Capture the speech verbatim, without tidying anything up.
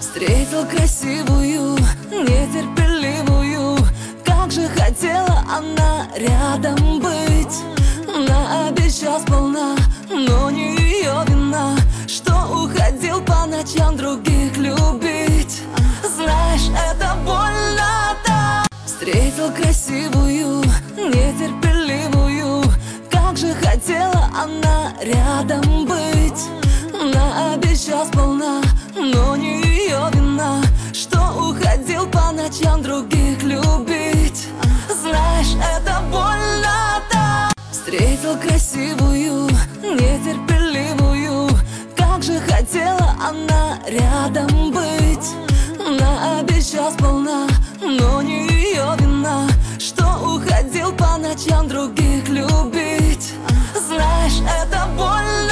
Встретил красивую, нетерпеливую. Как же хотела она рядом быть. Наобещал сполна, но не ее вина, что уходил по ночам других любить. Знаешь, это больно-то. Встретил красивую, нетерпеливую. Как же хотела она рядом быть. Наобещал сполна, но не ее вина, что уходил по ночам других любить. Знаешь, это больно-то. Встретил красивую, нетерпеливую. Как же хотела она рядом быть. Наобещал сполна, но не ее вина, что уходил по ночам других любить. Знаешь, это больно.